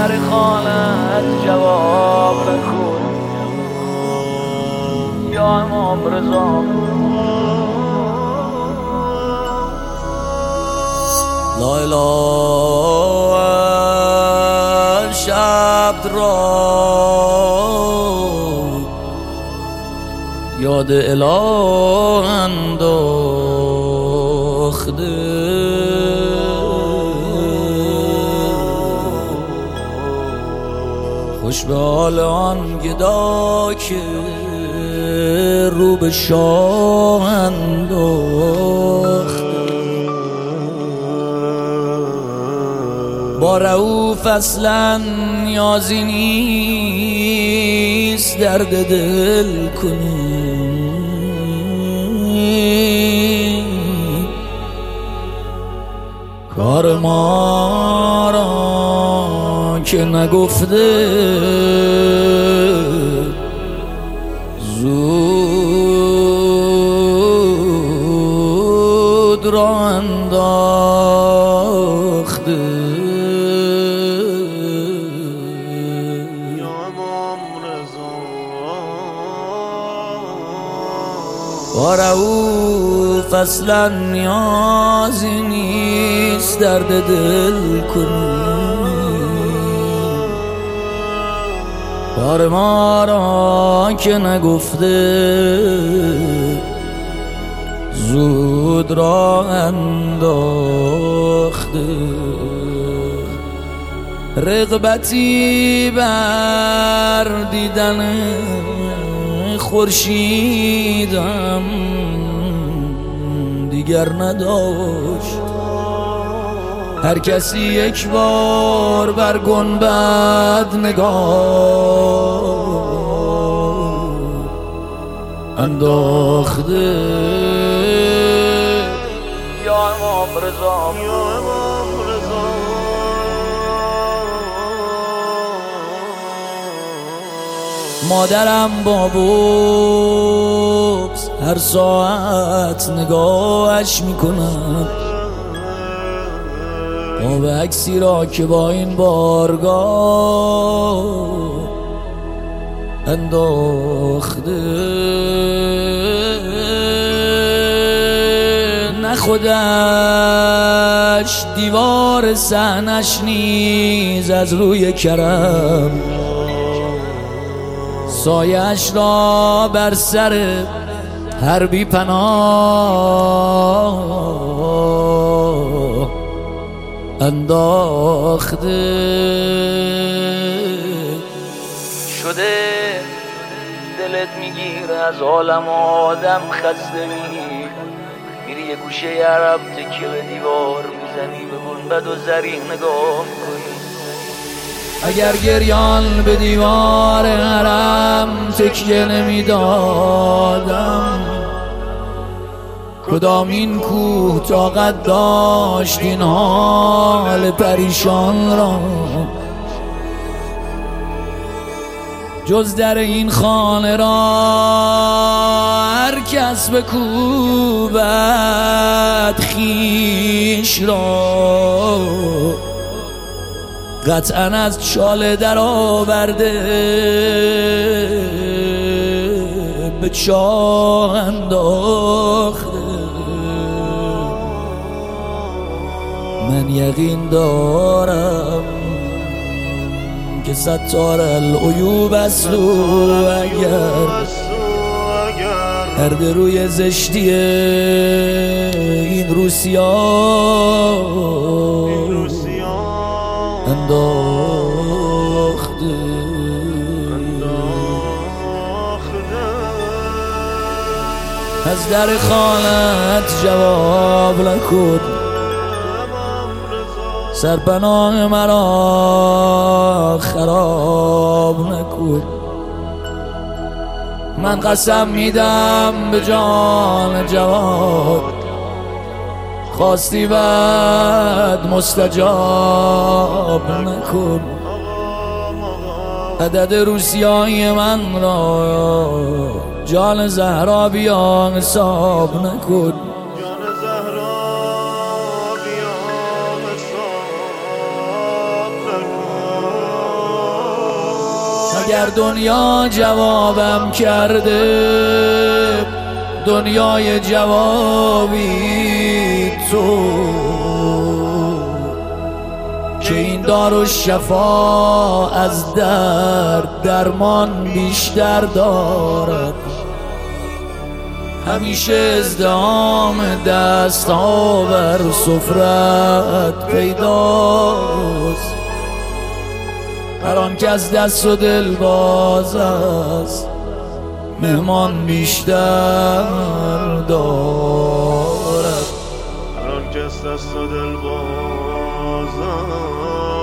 در خانت جواب نکن یا امام رضا. لا اله شب را یاد اله انداخته، خوش به حال آن گدا که رو به شاه انداخته. با رؤوف اصلا نیازی نیست درد دل کنی، کار ما را که نگفته زود را انداخته. با رؤوف اصلا نیازی نیست درد دل کنی، کار ما را که نگفته زود را انداخته. رغبتی بر دیدن خورشیدم دیگر نداشت، هر کسی یک بار بر گنبد نگاه انداخته. یا امام رضا، مادرم با بغض هر ساعت نگاهش میکنم، آب عکسی را که با این بارگاه انداخته. نه خودش دیوار صحنش نیز از روی کرم، سایش را بر سر هر بی پناه انداخته. شده دلت میگیره از عالم آدم خسته میری یه گوشه عرب تکیه به دیوار میزنی، به گنبد و زرین نگاه میکنی. اگر گریان به دیوار حرم تکیه نمیدادم، کدام این کوه طاقت داشت این حال پریشان را؟ جز در این خانه را هر کس بکوبد خویش را، قطعاً از چاله در آورده به چاه انداخته. من یقین دارم که ستار العیوب است و اگر هرده روی زشتی این روسیا انداخته. از در خانت جواب نکن، سرپناه مرا خراب نکن. من قسم میدم به جان جواد، خواستی بعد مستجاب نکن. عدد روسیای من را جان زهرا بیا حساب نکن. اگر دنیا جوابم کرده، دنیای جوابی تو، که این دارالشفا از درمان بیشتر دارد. همیشه ازدحام دست ها بر سفرت پیداست، هر آن کس دست و دل باز است مهمان بیشتر دارد. هر آن کس دست و دل باز است